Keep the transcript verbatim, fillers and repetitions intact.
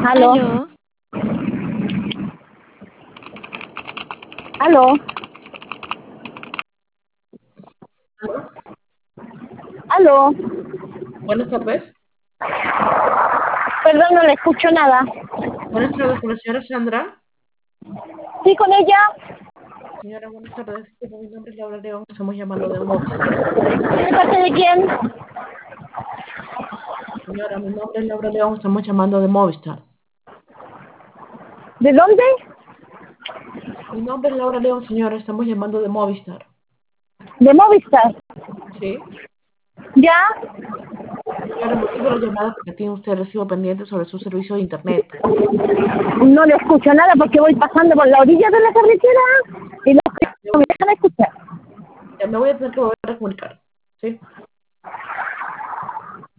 Aló, Aló, aló, Aló, aló. buenas tardes. Perdón, no le escucho nada. Buenas tardes con la señora Sandra. ¿Sí con ella? Señora, buenas tardes. Disculpe, mi nombre es Laura León. Estamos llamando de Movistar. ¿De parte de quién? Señora, mi nombre es Laura León. Estamos llamando de Movistar. ¿De dónde? Mi nombre es Laura León, señora. Estamos llamando de Movistar. De Movistar. ¿Sí? ¿Ya? Señora, el motivo de la llamada es porque tiene usted recibo pendiente sobre su servicio de Internet. No le escucho nada porque voy pasando por la orilla de la carretera y no Ya, no me dejan escuchar. ya me voy a tener que volver a comunicar. ¿Sí?